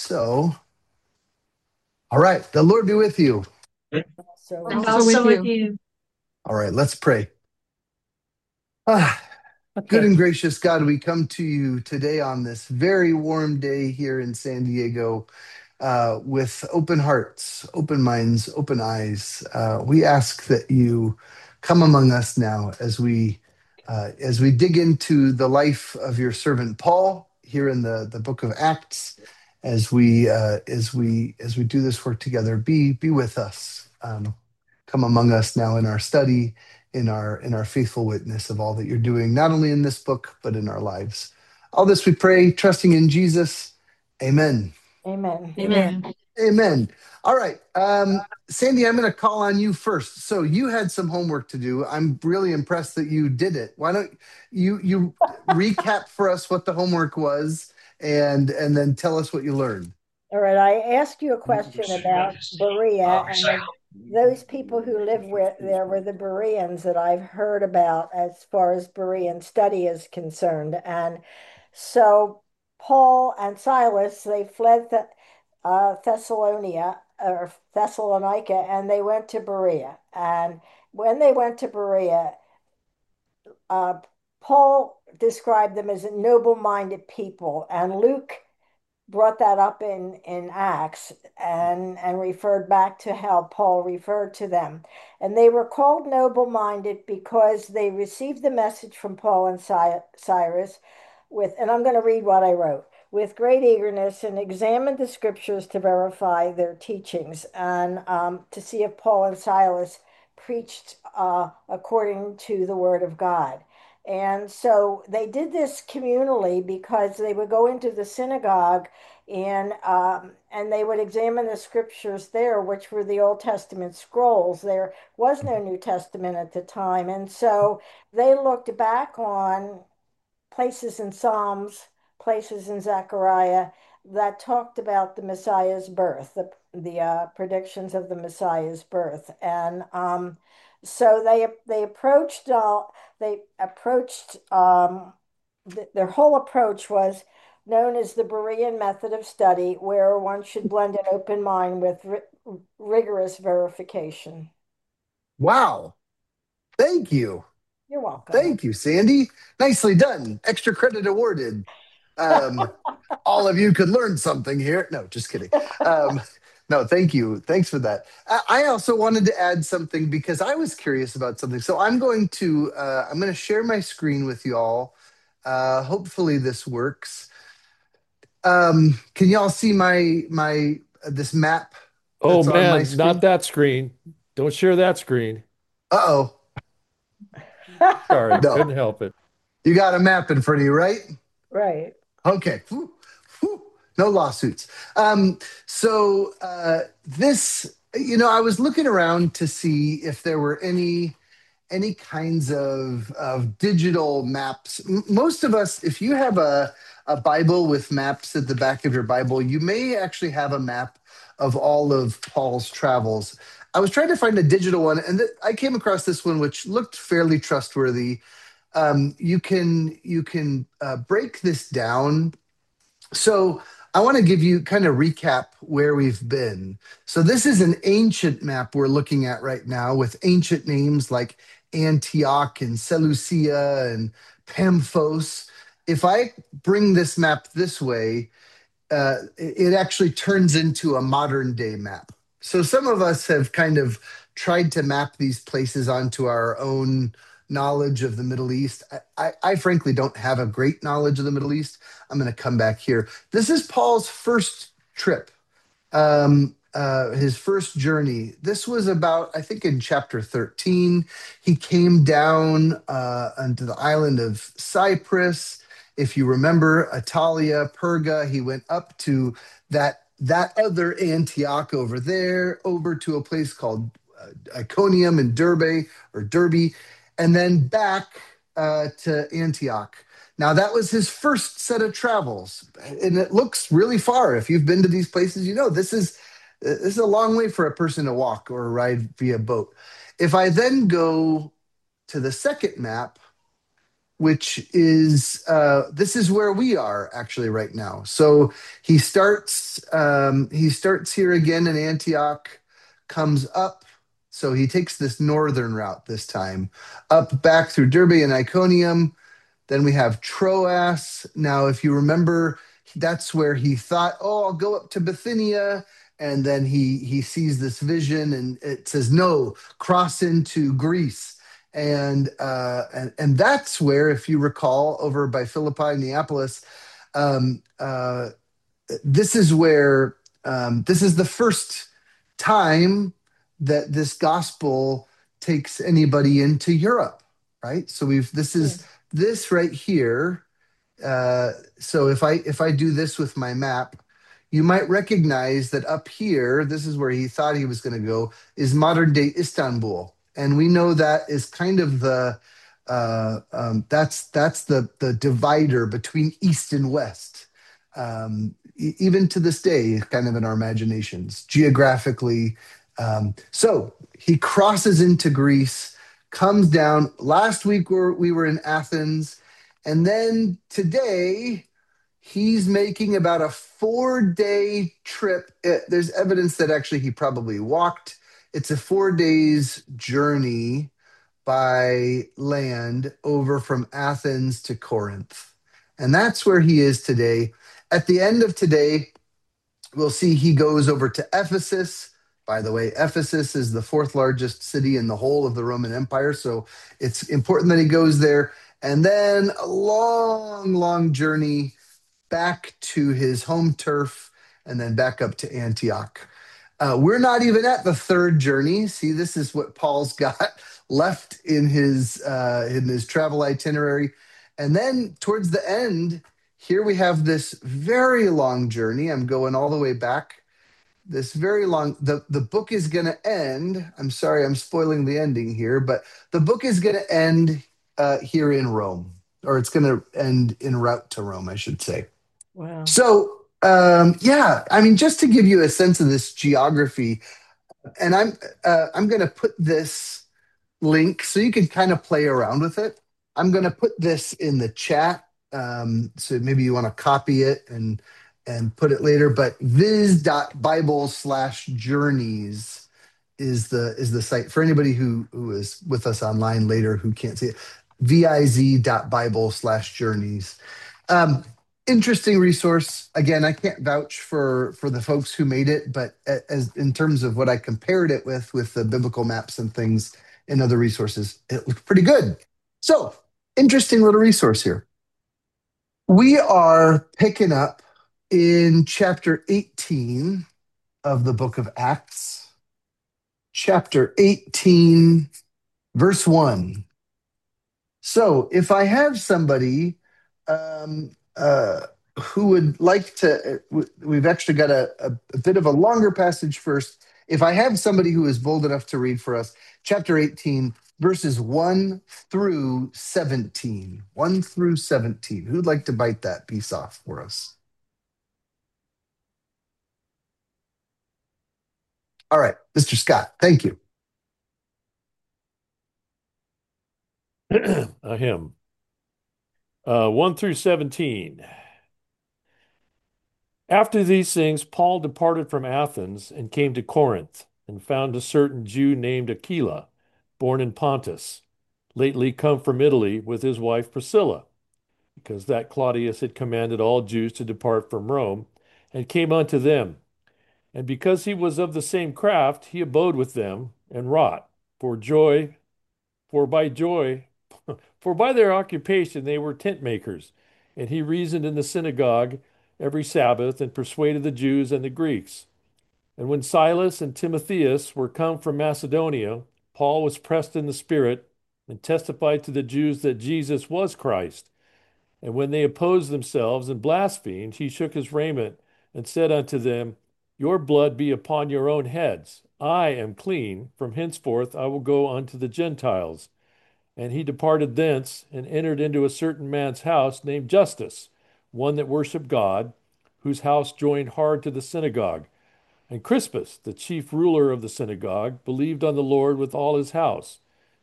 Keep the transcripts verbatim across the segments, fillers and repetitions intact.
So, all right, the Lord be with you. So And also also with with you. you. All right, let's pray. Ah, good Okay. and gracious God, we come to you today on this very warm day here in San Diego uh, with open hearts, open minds, open eyes. Uh, we ask that you come among us now as we uh, as we dig into the life of your servant Paul here in the, the book of Acts. As we uh, as we as we do this work together, be be with us. Um, come among us now in our study, in our in our faithful witness of all that you're doing, not only in this book but in our lives. All this we pray, trusting in Jesus. Amen. Amen. Amen. Amen. All right. Um, Sandy, I'm going to call on you first. So you had some homework to do. I'm really impressed that you did it. Why don't you you recap for us what the homework was and and then tell us what you learned. All right. I asked you a question about Berea, and the, those people who live with, there were the Bereans that I've heard about as far as Berean study is concerned. And so Paul and Silas, they fled the, uh, Thessalonica or Thessalonica, and they went to Berea. And when they went to Berea, uh, Paul described them as noble-minded people, and Luke brought that up in in Acts and and referred back to how Paul referred to them. And they were called noble-minded because they received the message from Paul and Cyrus with, and I'm going to read what I wrote, with great eagerness, and examined the scriptures to verify their teachings, and um, to see if Paul and Silas preached uh, according to the word of God. And so they did this communally because they would go into the synagogue and um, and they would examine the scriptures there, which were the Old Testament scrolls. There was no New Testament at the time, and so they looked back on places in Psalms, places in Zechariah that talked about the Messiah's birth, the the uh, predictions of the Messiah's birth, and um, so they they approached uh, they approached um, th- their whole approach was known as the Berean method of study, where one should blend an open mind with ri- rigorous verification. Wow. Thank you. You're welcome. Thank you, Sandy. Nicely done. Extra credit awarded. Um, all of you could learn something here. No, just kidding. Um, no, thank you. Thanks for that. I I also wanted to add something because I was curious about something. So I'm going to uh, I'm going to share my screen with you all. Uh, hopefully this works. Um, can y'all see my my uh, this map Oh that's on my man, not screen? that screen. Don't share that screen. Uh oh. Sorry, No, couldn't help it. you got a map in front of you, right? Right. Okay. Whew, whew. No lawsuits. Um, so uh, this, you know, I was looking around to see if there were any any kinds of of digital maps. M- Most of us, if you have a a Bible with maps at the back of your Bible, you may actually have a map of all of Paul's travels. I was trying to find a digital one, and th- I came across this one, which looked fairly trustworthy. Um, you can you can uh, break this down. So I want to give you kind of recap where we've been. So this is an ancient map we're looking at right now with ancient names like Antioch and Seleucia and Pamphos. If I bring this map this way, uh, it actually turns into a modern day map. So some of us have kind of tried to map these places onto our own knowledge of the Middle East. I, I, I frankly don't have a great knowledge of the Middle East. I'm going to come back here. This is Paul's first trip, um, uh, his first journey. This was about, I think, in chapter thirteen. He came down uh, onto the island of Cyprus. If you remember, Italia, Perga, he went up to that that other Antioch over there, over to a place called uh, Iconium and Derbe or Derby, and then back uh, to Antioch. Now, that was his first set of travels, and it looks really far. If you've been to these places, you know this is this is a long way for a person to walk or ride via boat. If I then go to the second map, which is uh, this is where we are actually right now. So he starts um, he starts here again in Antioch, comes up. So he takes this northern route this time, up back through Derbe and Iconium. Then we have Troas. Now, if you remember, that's where he thought, "Oh, I'll go up to Bithynia." And then he he sees this vision, and it says, "No, cross into Greece." And uh, and and that's where, if you recall, over by Philippi, Neapolis, um, uh, this is where um, this is the first time that this gospel takes anybody into Europe, right? So we've this is Hmm. this right here. Uh, so if I if I do this with my map, you might recognize that up here, this is where he thought he was going to go, is modern day Istanbul, and we know that is kind of the uh, um, that's that's the the divider between east and west. Um, e- even to this day, kind of in our imaginations, geographically. Um, so he crosses into Greece, comes down. Last week we're, we were in Athens, and then today he's making about a four day trip. Uh, There's evidence that actually he probably walked. It's a four days journey by land over from Athens to Corinth. And that's where he is today. At the end of today, we'll see he goes over to Ephesus. By the way, Ephesus is the fourth largest city in the whole of the Roman Empire. So it's important that he goes there. And then a long, long journey back to his home turf and then back up to Antioch. Uh, we're not even at the third journey. See, this is what Paul's got left in his uh, in his travel itinerary. And then towards the end, here we have this very long journey. I'm going all the way back. This very long. The the book is going to end. I'm sorry, I'm spoiling the ending here, but the book is going to end uh, here in Rome, or it's going to end en route to Rome, I should say. Wow. So, um, yeah, I mean, just to give you a sense of this geography, and I'm uh, I'm going to put this link so you can kind of play around with it. I'm going to put this in the chat, um, so maybe you want to copy it and and put it later. But viz.bible slash journeys is the is the site for anybody who who is with us online later who can't see it. Viz.bible slash journeys. Um, Interesting resource. Again, I can't vouch for for the folks who made it, but as in terms of what I compared it with, with the biblical maps and things and other resources, it looked pretty good. So, interesting little resource here. We are picking up in chapter eighteen of the book of Acts, chapter eighteen, verse one. So, if I have somebody um, uh, who would like to, uh, we've actually got a, a, a bit of a longer passage first. If I have somebody who is bold enough to read for us, chapter eighteen, verses one through seventeen. one through seventeen. Who'd like to bite that piece off for us? All right, mister Scott, thank you. A hymn. Uh, one through seventeen. After these things, Paul departed from Athens and came to Corinth, and found a certain Jew named Aquila, born in Pontus, lately come from Italy with his wife Priscilla, because that Claudius had commanded all Jews to depart from Rome, and came unto them. And because he was of the same craft, he abode with them and wrought. For joy, for by joy, for by their occupation they were tent makers. And he reasoned in the synagogue every Sabbath, and persuaded the Jews and the Greeks. And when Silas and Timotheus were come from Macedonia, Paul was pressed in the spirit, and testified to the Jews that Jesus was Christ. And when they opposed themselves and blasphemed, he shook his raiment and said unto them, Your blood be upon your own heads. I am clean. From henceforth I will go unto the Gentiles. And he departed thence, and entered into a certain man's house named Justus, one that worshipped God, whose house joined hard to the synagogue. And Crispus, the chief ruler of the synagogue, believed on the Lord with all his house.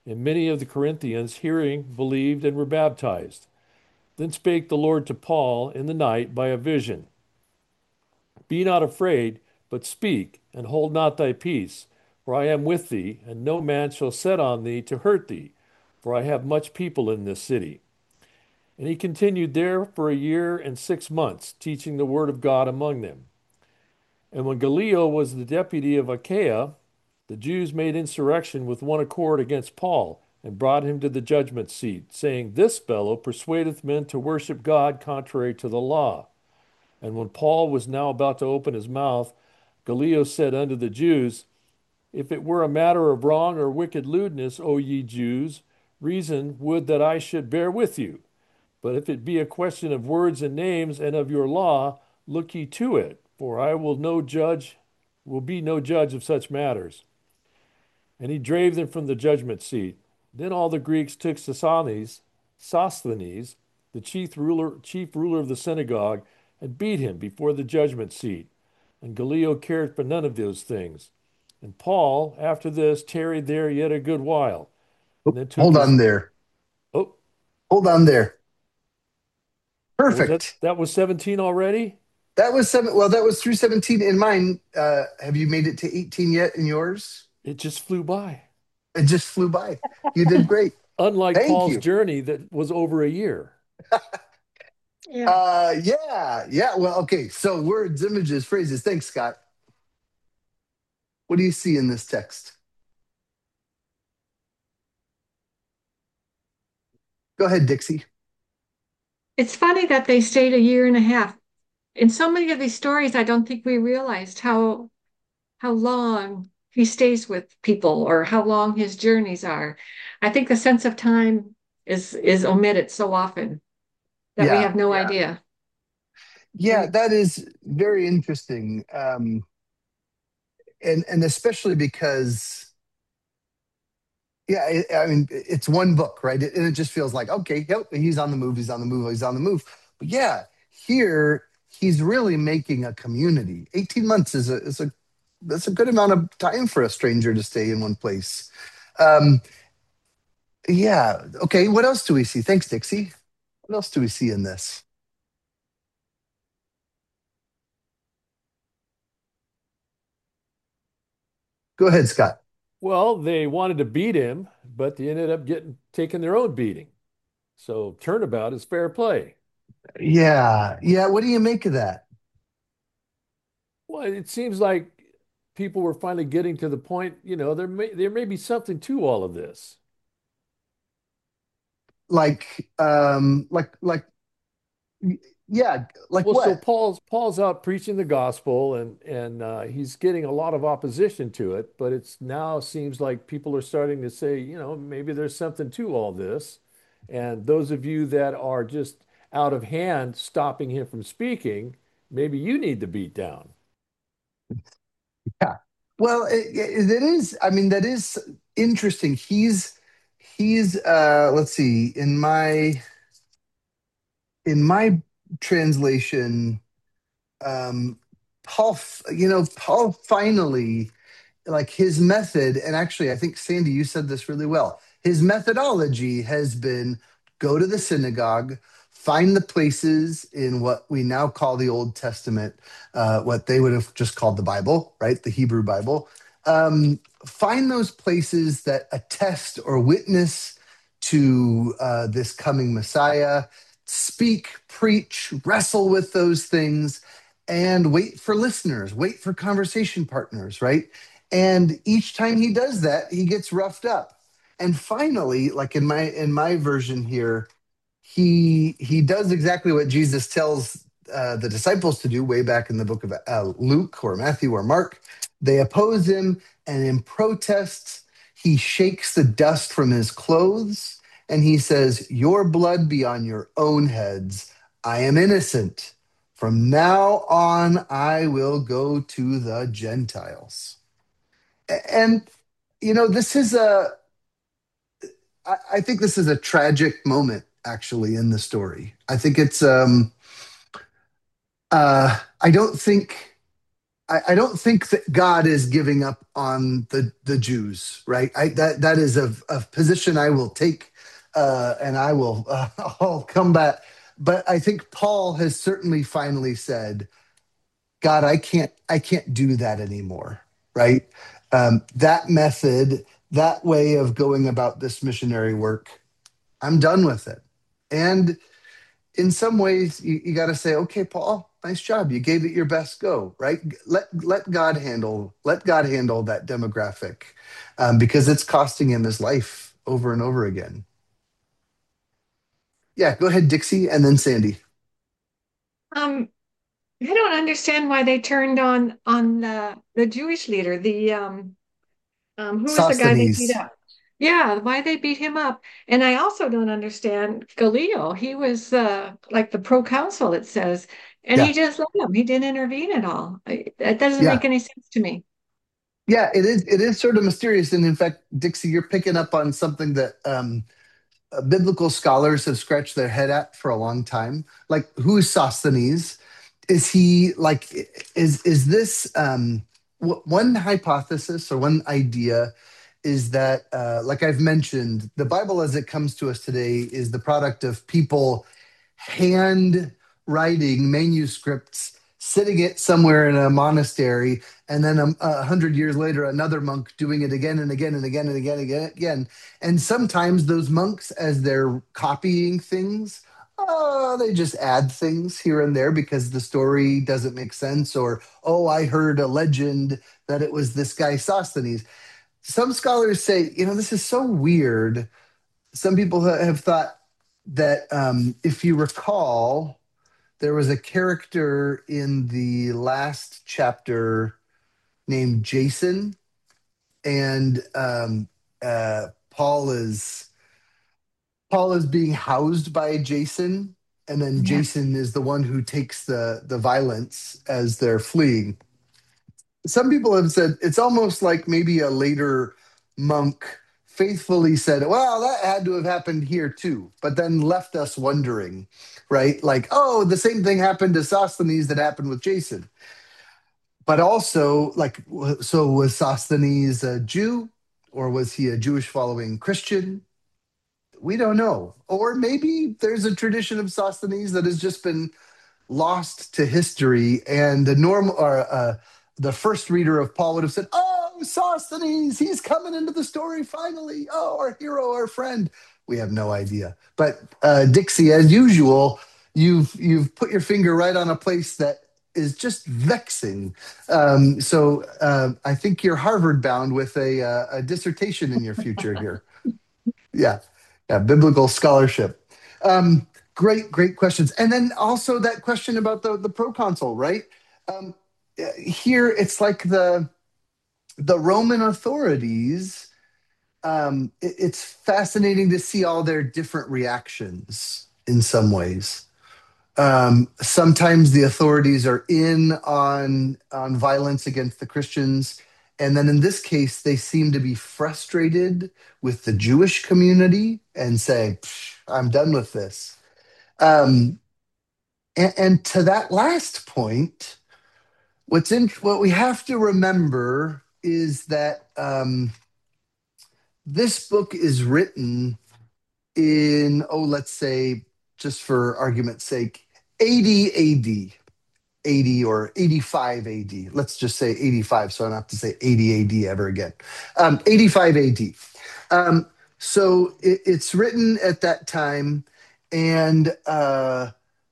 And many of the Corinthians, hearing, believed and were baptized. Then spake the Lord to Paul in the night by a vision: Be not afraid, but speak, and hold not thy peace, for I am with thee, and no man shall set on thee to hurt thee, for I have much people in this city. And he continued there for a year and six months, teaching the word of God among them. And when Gallio was the deputy of Achaia, the Jews made insurrection with one accord against Paul, and brought him to the judgment seat, saying, This fellow persuadeth men to worship God contrary to the law. And when Paul was now about to open his mouth, Gallio said unto the Jews, If it were a matter of wrong or wicked lewdness, O ye Jews, reason would that I should bear with you. But if it be a question of words and names and of your law, look ye to it, for I will no judge, will be no judge of such matters. And he drave them from the judgment seat. Then all the Greeks took Sosthenes, Sosthenes, the chief ruler, chief ruler of the synagogue, and beat him before the judgment seat. And Gallio cared for none of those things. And Paul, after this, tarried there yet a good while, and then took Hold on his. there. Oh, Hold on there. what was that? Perfect. That was seventeen already? That was seven. Well, that was through seventeen in mine. Uh, have you made it to eighteen yet in yours? It just flew by. It just flew by. You did great. Unlike Thank Paul's you. journey that was over a year. Yeah. Uh, yeah, yeah. Well, okay. So words, images, phrases. Thanks, Scott. What do you see in this text? Go ahead, Dixie. It's funny that they stayed a year and a half. In so many of these stories, I don't think we realized how how long he stays with people or how long his journeys are. I think the sense of time is is omitted so often that we Yeah, have no Yeah. idea. yeah. That is very interesting, um, and and especially because yeah, I, I mean, it's one book, right? And it just feels like, okay, yep, he's on the move, he's on the move, he's on the move. But yeah, here he's really making a community. eighteen months is a is a that's a good amount of time for a stranger to stay in one place. Um, yeah, okay. What else do we see? Thanks, Dixie. What else do we see in this? Go ahead, Scott. Well, they wanted to beat him, but they ended up getting taking their own beating. So turnabout is fair play. Yeah, yeah. What do you make of that? Well, it seems like people were finally getting to the point, you know, there may there may be something to all of this. Like, um, like, like, yeah, like Well, so what? Paul's Paul's out preaching the gospel, and and uh, he's getting a lot of opposition to it, but it's now seems like people are starting to say, you know, maybe there's something to all this. And those of you that are just out of hand stopping him from speaking, maybe you need to beat down. Yeah. Well, it, it it is. I mean, that is interesting. He's he's. Uh, let's see. In my in my translation, um, Paul. f- You know, Paul finally like his method, and actually I think Sandy, you said this really well. His methodology has been go to the synagogue, find the places in what we now call the Old Testament, uh, what they would have just called the Bible, right? The Hebrew Bible. Um, find those places that attest or witness to uh, this coming Messiah. Speak, preach, wrestle with those things, and wait for listeners, wait for conversation partners, right? And each time he does that, he gets roughed up. And finally, like in my in my version here, he he does exactly what Jesus tells uh, the disciples to do way back in the book of uh, Luke or Matthew or Mark. They oppose him, and in protest, he shakes the dust from his clothes and he says, "Your blood be on your own heads. I am innocent. From now on, I will go to the Gentiles." And you know, this is a I, I think this is a tragic moment actually in the story. I think it's um uh I don't think I, I don't think that God is giving up on the the Jews, right? I, that that is a, a position I will take, uh, and I will uh, I'll come back. But I think Paul has certainly finally said, God, I can't I can't do that anymore, right? Um, that method, that way of going about this missionary work, I'm done with it. And in some ways, you, you got to say, okay, Paul, nice job. You gave it your best go, right? Let let God handle let God handle that demographic, um, because it's costing him his life over and over again. Yeah, go ahead, Dixie, and then Sandy. Um, I don't understand why they turned on on the the Jewish leader, the um um who was the guy they beat Sosthenes. up? Yeah, why they beat him up. And I also don't understand Galileo. He was uh like the proconsul, it says, and he Yeah, just let him. He didn't intervene at all. I, that doesn't make yeah. any sense to me. Yeah, it is. It is sort of mysterious, and in fact, Dixie, you're picking up on something that um, uh, biblical scholars have scratched their head at for a long time. Like, who is Sosthenes? Is he like? Is is this um, w- one hypothesis or one idea? Is that, uh, like I've mentioned, the Bible as it comes to us today is the product of people hand writing manuscripts, sitting it somewhere in a monastery, and then a, a hundred years later, another monk doing it again and again and again and again and again, again. And sometimes those monks, as they're copying things, uh, they just add things here and there because the story doesn't make sense, or, oh, I heard a legend that it was this guy Sosthenes. Some scholars say, you know, this is so weird. Some people ha- have thought that, um, if you recall, there was a character in the last chapter named Jason, and um, uh, Paul is Paul is being housed by Jason, and then Yeah. Jason is the one who takes the the violence as they're fleeing. Some people have said it's almost like maybe a later monk faithfully said, well, that had to have happened here too, but then left us wondering, right? Like, oh, the same thing happened to Sosthenes that happened with Jason. But also, like, so was Sosthenes a Jew, or was he a Jewish following Christian? We don't know. Or maybe there's a tradition of Sosthenes that has just been lost to history, and the normal or uh, the first reader of Paul would have said, "Oh, Sosthenes, he's coming into the story finally. Oh, our hero, our friend." We have no idea. But uh, Dixie, as usual, you've you've put your finger right on a place that is just vexing. Um, so uh, I think you're Harvard bound with a, uh, a dissertation in your future here. Yeah, yeah, biblical scholarship. Um, great, great questions. And then also that question about the the proconsul, right? Um, uh, Here, it's like the the Roman authorities. Um, it- it's fascinating to see all their different reactions in some ways. Um, sometimes the authorities are in on on violence against the Christians, and then in this case, they seem to be frustrated with the Jewish community and say, "Psh, I'm done with this." Um, and, and to that last point, what's in what we have to remember is that, um, this book is written in, oh, let's say, just for argument's sake, eighty A D. eighty or eighty-five A D. Let's just say eighty-five, so I don't have to say eighty A D ever again. Um, eighty-five A D. Um, so it, it's written at that time, and uh,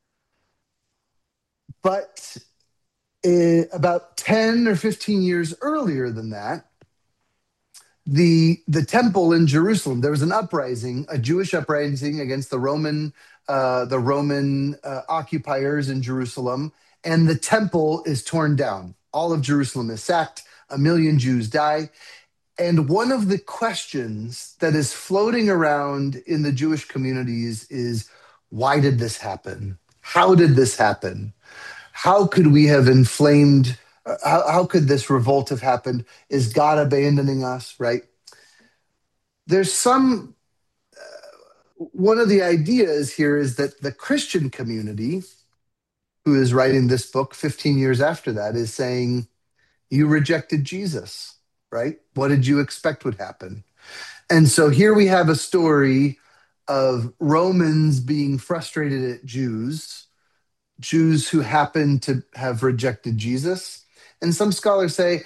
but uh, about ten or fifteen years earlier than that, the the temple in Jerusalem, there was an uprising, a Jewish uprising against the Roman uh, the Roman uh, occupiers in Jerusalem, and the temple is torn down. All of Jerusalem is sacked. A million Jews die. And one of the questions that is floating around in the Jewish communities is, why did this happen? How did this happen? How could we have inflamed? uh, How, how could this revolt have happened? Is God abandoning us? Right? There's some, one of the ideas here is that the Christian community, who is writing this book fifteen years after that, is saying, You rejected Jesus, right? What did you expect would happen? And so here we have a story of Romans being frustrated at Jews, Jews who happen to have rejected Jesus. And some scholars say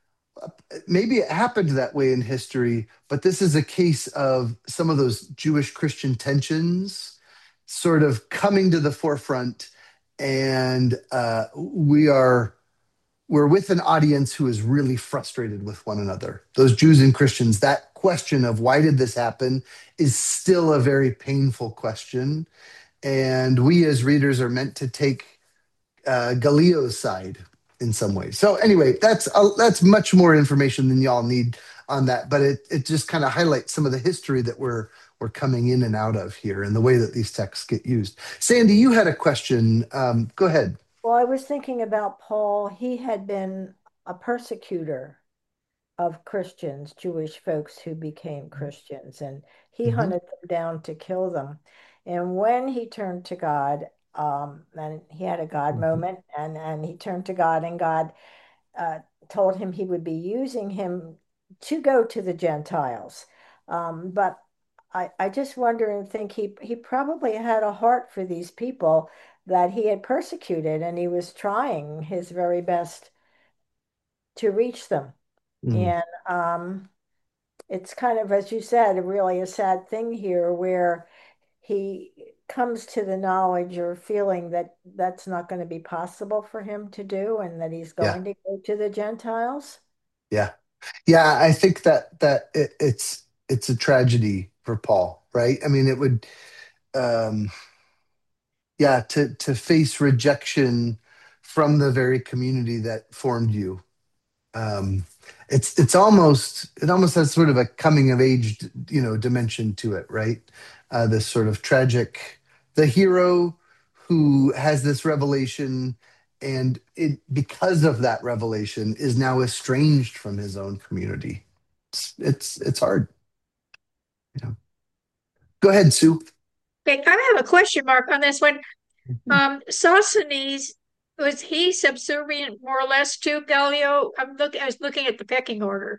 maybe it happened that way in history, but this is a case of some of those Jewish Christian tensions sort of coming to the forefront. And uh, we are we're with an audience who is really frustrated with one another. Those Jews and Christians, that question of why did this happen is still a very painful question. And we as readers are meant to take uh, Galileo's side in some ways. So anyway, that's uh, that's much more information than y'all need on that, but it it just kind of highlights some of the history that we're we're coming in and out of here and the way that these texts get used. Sandy, you had a question. Um, go ahead. Well, I was thinking about Paul. He had been a persecutor of Christians, Jewish folks who became Christians, and he Mhm. hunted them down to kill them. And when he turned to God, um, and he had a God Mhm. moment, and and he turned to God, and God uh, told him he would be using him to go to the Gentiles. Um, but I, I just wonder and think he he probably had a heart for these people that he had persecuted, and he was trying his very best to reach them. Mm. And um, it's kind of, as you said, really a sad thing here where he comes to the knowledge or feeling that that's not going to be possible for him to do and that he's Yeah, going to go to the Gentiles. yeah, yeah. I think that that it, it's it's a tragedy for Paul, right? I mean, it would, um, yeah, to to face rejection from the very community that formed you. Um, it's it's almost it almost has sort of a coming of age, you know, dimension to it, right? Uh, this sort of tragic, the hero who has this revelation, and it because of that revelation is now estranged from his own community. It's it's, it's hard. You know. Go ahead, Sue. Okay, I have a question mark on this one. Um, Sosthenes, was he subservient more or less to Gallio? I'm look, I was looking at the pecking order.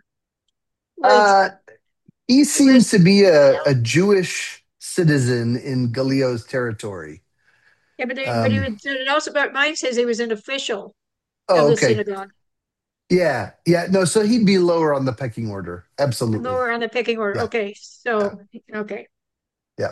Was Uh, he seems was to be a, a Jewish citizen in Galileo's territory. yeah, but they, but he Um, was, it also, but mine says he was an official of oh, the okay. synagogue, Yeah, yeah. No, so he'd be lower on the pecking order. Absolutely. lower on the pecking order. Yeah, Okay, yeah, so okay. yeah.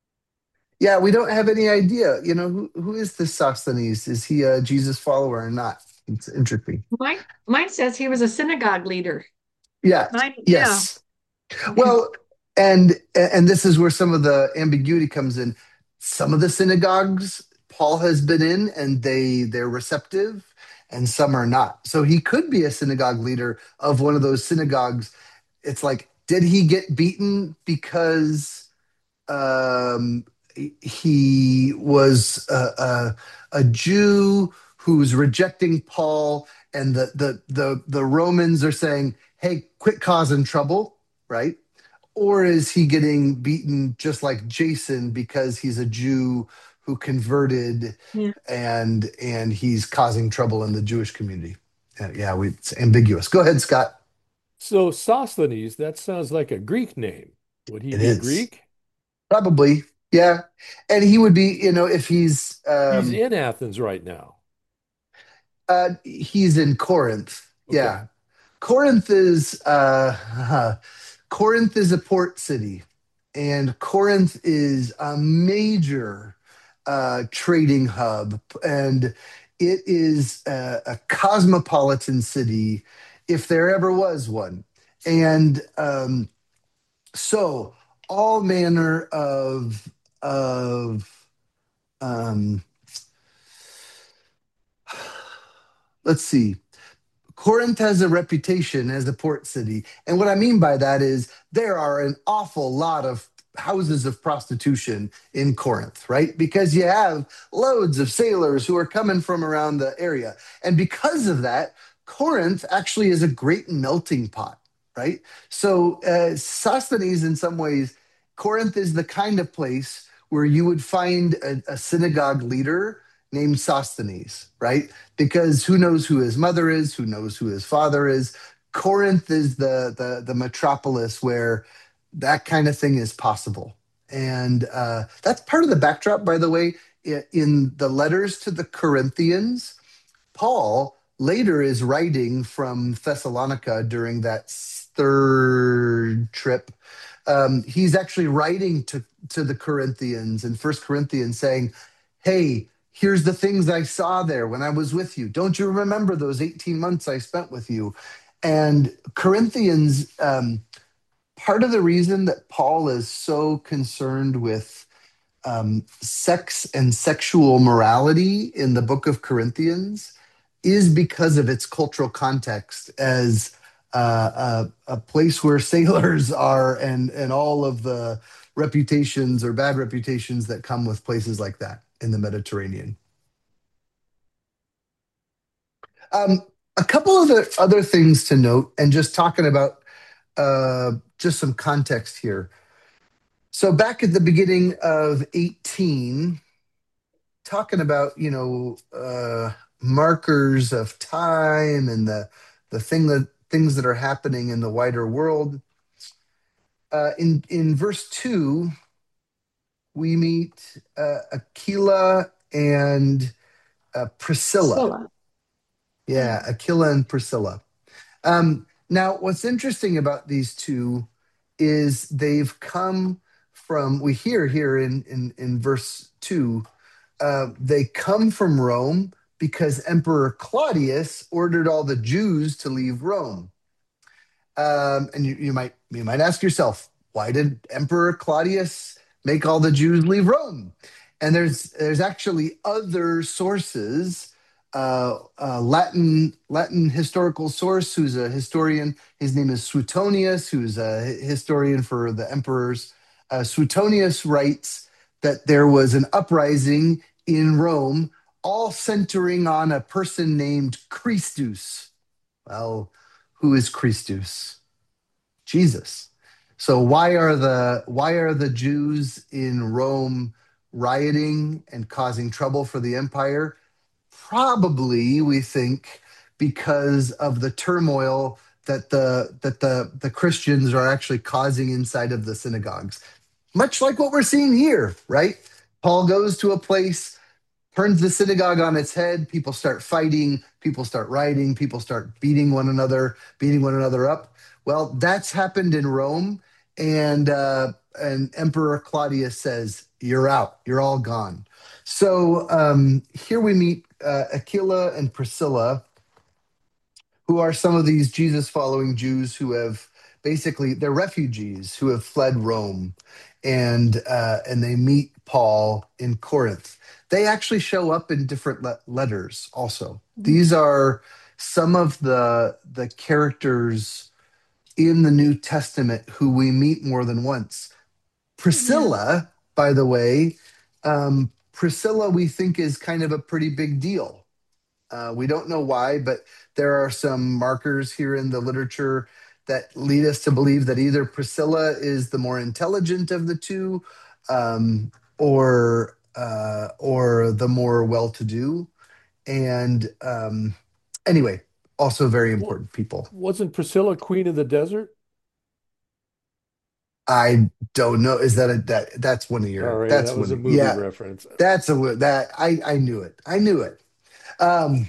Yeah, we don't have any idea. You know, who, who is this Sosthenes? Is he a Jesus follower or not? It's interesting. Mine, mine says he was a synagogue leader. Yeah, Mine, yeah. yes. Well, and and this is where some of the ambiguity comes in. Some of the synagogues Paul has been in and they they're receptive and some are not. So he could be a synagogue leader of one of those synagogues. It's like, did he get beaten because um, he was a, a, a Jew who's rejecting Paul, and the, the the the Romans are saying, "Hey, quit causing trouble," right? Or is he getting beaten just like Jason because he's a Jew who converted Yeah. and and he's causing trouble in the Jewish community? Yeah, yeah, we, it's ambiguous. Go ahead, Scott. So Sosthenes, that sounds like a Greek name. Would he It be is Greek? probably, yeah, and he would be, you know, if he's He's um, in Athens right now. Uh, he's in Corinth. Okay. Yeah, Corinth is uh, Corinth is a port city, and Corinth is a major uh, trading hub, and it is a, a cosmopolitan city, if there ever was one. And um, so, all manner of of um, let's see. Corinth has a reputation as a port city. And what I mean by that is there are an awful lot of houses of prostitution in Corinth, right? Because you have loads of sailors who are coming from around the area. And because of that, Corinth actually is a great melting pot, right? So, uh, Sosthenes, in some ways, Corinth is the kind of place where you would find a, a synagogue leader named Sosthenes, right? Because who knows who his mother is, who knows who his father is. Corinth is the the, the metropolis where that kind of thing is possible. And uh, that's part of the backdrop, by the way, in the letters to the Corinthians. Paul later is writing from Thessalonica during that third trip. Um, he's actually writing to, to the Corinthians in First Corinthians saying, hey, here's the things I saw there when I was with you. Don't you remember those eighteen months I spent with you? And Corinthians, um, part of the reason that Paul is so concerned with um, sex and sexual morality in the book of Corinthians is because of its cultural context as uh, a, a place where sailors are and, and all of the reputations or bad reputations that come with places like that in the Mediterranean. Um, a couple of the other things to note, and just talking about uh, just some context here. So back at the beginning of eighteen, talking about, you know, uh, markers of time and the the thing that things that are happening in the wider world. Uh, in in verse two, we meet uh, Aquila and uh, Priscilla. Priscilla. Yeah, Aquila and Priscilla. Um, now, what's interesting about these two is they've come from, we hear here in, in, in verse two, uh, they come from Rome because Emperor Claudius ordered all the Jews to leave Rome. Um, and you, you might you might ask yourself, why did Emperor Claudius make all the Jews leave Rome? And there's there's actually other sources. Uh, uh, Latin Latin historical source who's a historian. His name is Suetonius, who's a historian for the emperors. Uh, Suetonius writes that there was an uprising in Rome, all centering on a person named Christus. Well, who is Christus? Jesus. So why are the why are the Jews in Rome rioting and causing trouble for the empire? Probably, we think, because of the turmoil that the that the the Christians are actually causing inside of the synagogues. Much like what we're seeing here, right? Paul goes to a place, turns the synagogue on its head. People start fighting. People start rioting. People start beating one another, beating one another up. Well, that's happened in Rome, and uh, and Emperor Claudius says, "You're out. You're all gone." So um, here we meet uh, Aquila and Priscilla, who are some of these Jesus-following Jews who have basically they're refugees who have fled Rome, and uh, and they meet Paul in Corinth. They actually show up in different le- letters also. These are some of the the characters in the New Testament who we meet more than once. Priscilla, by the way, um, Priscilla we think is kind of a pretty big deal. Uh, we don't know why, but there are some markers here in the literature that lead us to believe that either Priscilla is the more intelligent of the two, um, or uh, or the more well-to-do. And um, anyway, also very Well, important people. wasn't Priscilla queen of the desert? I don't know. Is that a that that's one of All your right, that's that was a one movie yeah, reference. that's a that I I knew it. I knew it. Um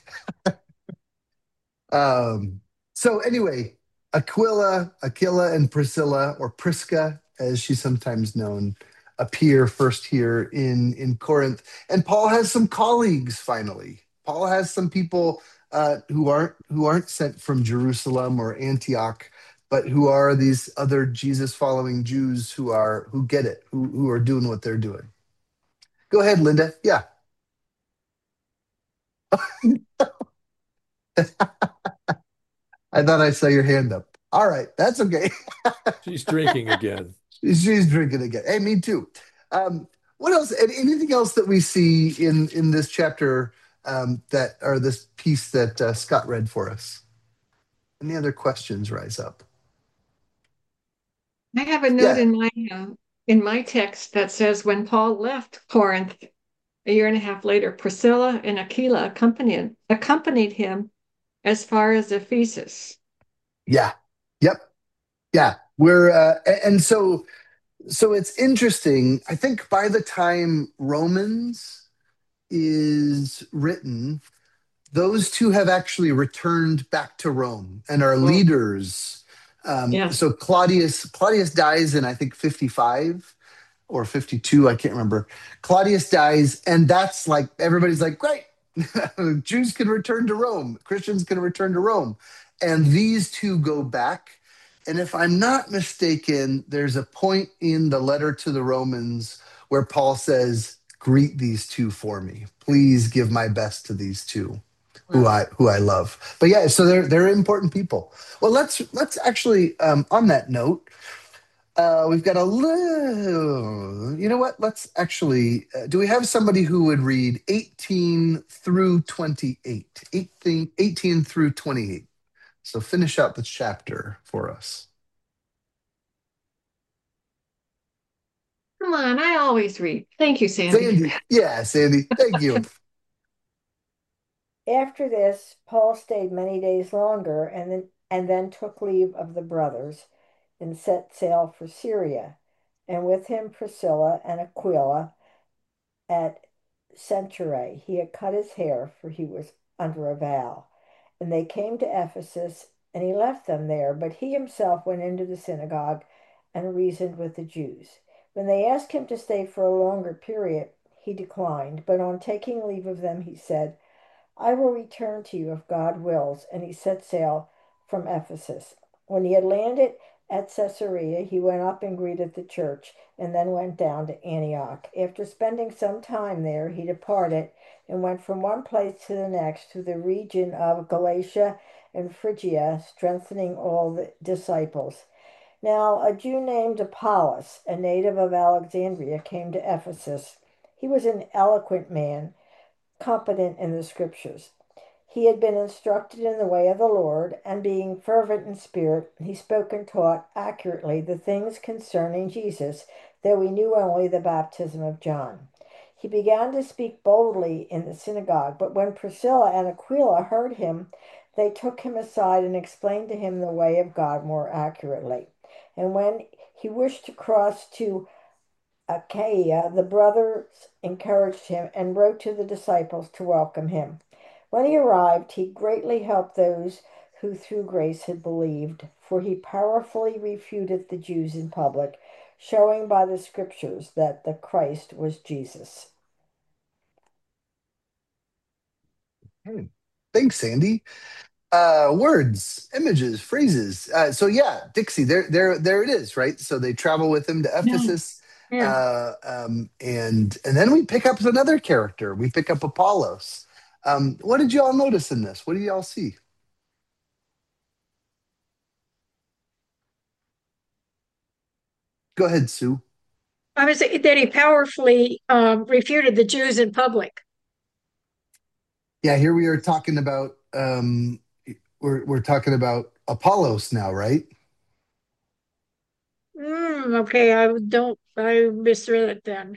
um so anyway, Aquila, Aquila and Priscilla, or Prisca as she's sometimes known, appear first here in in Corinth. And Paul has some colleagues finally. Paul has some people uh who aren't who aren't sent from Jerusalem or Antioch, but who are these other Jesus following Jews who are who get it, who who are doing what they're doing. Go ahead, Linda. Yeah. I thought I saw your hand up. All right, that's okay. She's drinking again. She's drinking again. Hey, me too. Um, what else? And anything else that we see in in this chapter um, that or this piece that uh, Scott read for us? Any other questions rise up? I have a note Yeah. in my uh, in my text that says when Paul left Corinth, a year and a half later, Priscilla and Aquila accompanied accompanied him as far as Ephesus. Yeah. Yep. Yeah. We're uh, a- and so so it's interesting. I think by the time Romans is written, those two have actually returned back to Rome and are Well, leaders. Um, yeah. so Claudius Claudius dies in I think fifty-five or fifty-two, I can't remember. Claudius dies, and that's like everybody's like, great, Jews can return to Rome, Christians can return to Rome. And these two go back. And if I'm not mistaken, there's a point in the letter to the Romans where Paul says, greet these two for me. Please give my best to these two who Wow. I who I love. But yeah, so they're they're important people. Well, let's let's actually um, on that note, uh, we've got a little. You know what? Let's actually. Uh, do we have somebody who would read eighteen through twenty-eight? eighteen, eighteen through twenty-eight. So finish out the chapter for us. Come on, I always read. Thank you, Sandy. Sandy. Yeah, Sandy. Thank you. After this, Paul stayed many days longer and then, and then took leave of the brothers and set sail for Syria, and with him Priscilla and Aquila at Cenchreae. He had cut his hair, for he was under a vow. And they came to Ephesus, and he left them there, but he himself went into the synagogue and reasoned with the Jews. When they asked him to stay for a longer period, he declined, but on taking leave of them, he said, I will return to you if God wills. And he set sail from Ephesus. When he had landed at Caesarea, he went up and greeted the church, and then went down to Antioch. After spending some time there, he departed and went from one place to the next to the region of Galatia and Phrygia, strengthening all the disciples. Now, a Jew named Apollos, a native of Alexandria, came to Ephesus. He was an eloquent man, competent in the scriptures. He had been instructed in the way of the Lord, and being fervent in spirit, he spoke and taught accurately the things concerning Jesus, though he knew only the baptism of John. He began to speak boldly in the synagogue, but when Priscilla and Aquila heard him, they took him aside and explained to him the way of God more accurately. And when he wished to cross to Achaia, the brothers encouraged him and wrote to the disciples to welcome him. When he arrived, he greatly helped those who through grace had believed, for he powerfully refuted the Jews in public, showing by the scriptures that the Christ was Jesus. Hmm. Thanks, Sandy. Uh, words, images, phrases. Uh, so yeah, Dixie, there, there, there it is, right? So they travel with him to Yeah. Ephesus, Yeah. uh, um, and and then we pick up another character. We pick up Apollos. Um, what did you all notice in this? What do y'all see? Go ahead, Sue. I was that he powerfully um, refuted the Jews in public. Yeah, here we are talking about um, we're we're talking about Apollos now, right? Mm, okay, I don't, I misread it then.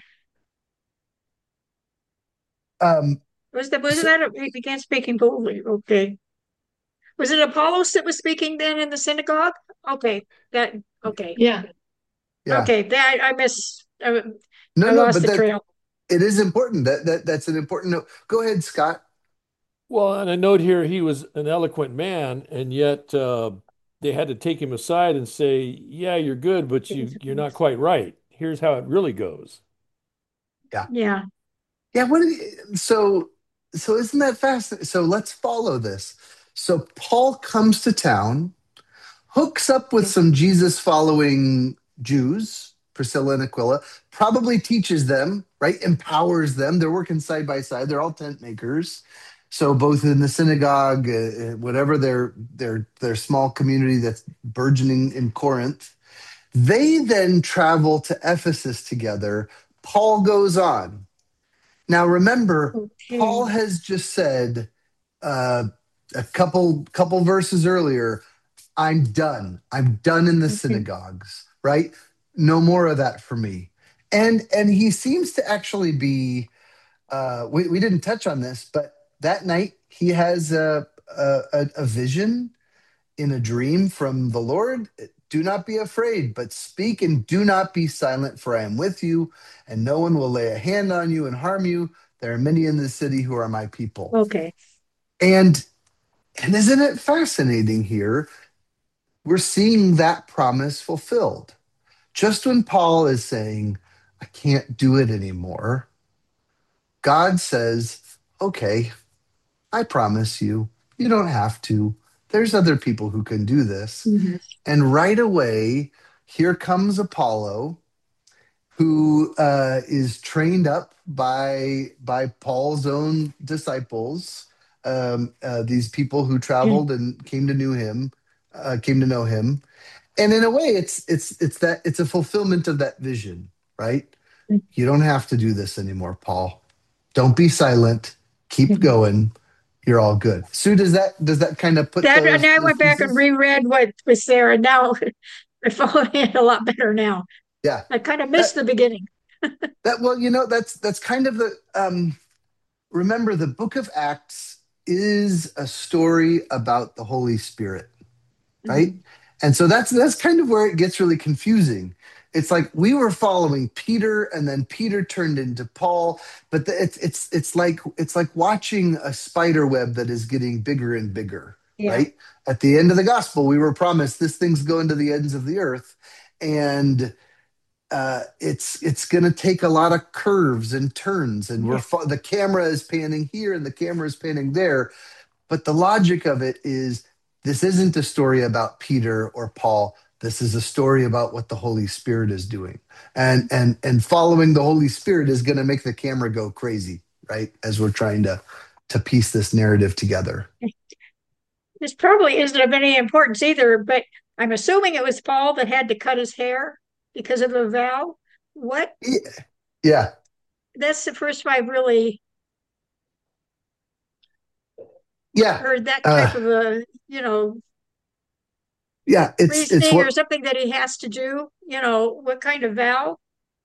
Um, Was that, wasn't so, that, a- he began speaking boldly? Okay. Was it Apollos that was speaking then in the synagogue? Okay, that, okay. Yeah. yeah, Okay, that, I miss, I, no, I no, lost but the that trail. it is important. That that that's an important note. Go ahead, Scott. Well, and I note here he was an eloquent man, and yet uh, they had to take him aside and say, "Yeah, you're good, but you you're not quite right. Here's how it really goes." Yeah, Yeah. yeah. What? Did he, so so isn't that fascinating? So let's follow this. So Paul comes to town, hooks up with some Jesus following Jews, Priscilla and Aquila, probably teaches them, right? Empowers them. They're working side by side. They're all tent makers. So both in the synagogue, uh, uh, whatever their their their small community that's burgeoning in Corinth, they then travel to Ephesus together. Paul goes on. Now remember, Paul Okay. has just said uh, a couple couple verses earlier, I'm done. I'm done in the Okay. synagogues, right? No more of that for me. And and he seems to actually be uh, we, we didn't touch on this, but that night he has a, a, a a vision in a dream from the Lord. Do not be afraid, but speak and do not be silent, for I am with you, and no one will lay a hand on you and harm you. There are many in the city who are my people. Okay. And and isn't it fascinating here? We're seeing that promise fulfilled. Just when Paul is saying, I can't do it anymore, God says, okay, I promise you, you don't have to. There's other people who can do this. Mhm. And right away, here comes Apollo, who uh, is trained up by by Paul's own disciples, um, uh, these people who traveled and came to know him, uh, came to know him. And in a way, it's it's it's that it's a fulfillment of that vision, right? You don't have to do this anymore, Paul. Don't be silent. Keep going. You're all good. Sue, does that does that kind of put That, those, and I those went back and pieces? reread what was there, and now I'm following it a lot better now. Yeah. I kind of That missed the beginning. that well, you know, that's that's kind of the um remember the book of Acts is a story about the Holy Spirit, right? Mhm. And so that's that's kind of where it gets really confusing. It's like we were following Peter, and then Peter turned into Paul, but the, it's it's it's like it's like watching a spider web that is getting bigger and bigger, Yeah. right? At the end of the gospel, we were promised this thing's going to the ends of the earth, and uh, it's it's going to take a lot of curves and turns, and we're Yeah. fo- the camera is panning here and the camera is panning there, but the logic of it is this isn't a story about Peter or Paul. This is a story about what the Holy Spirit is doing. And and and following the Holy Spirit is going to make the camera go crazy, right? As we're trying to to piece this narrative together. This probably isn't of any importance either, but I'm assuming it was Paul that had to cut his hair because of the vow. What? Yeah. Yeah. That's the first time I've really Yeah. heard that Uh, type of a, you know, yeah, it's it's reasoning or what something that he has to do. You know, what kind of vow?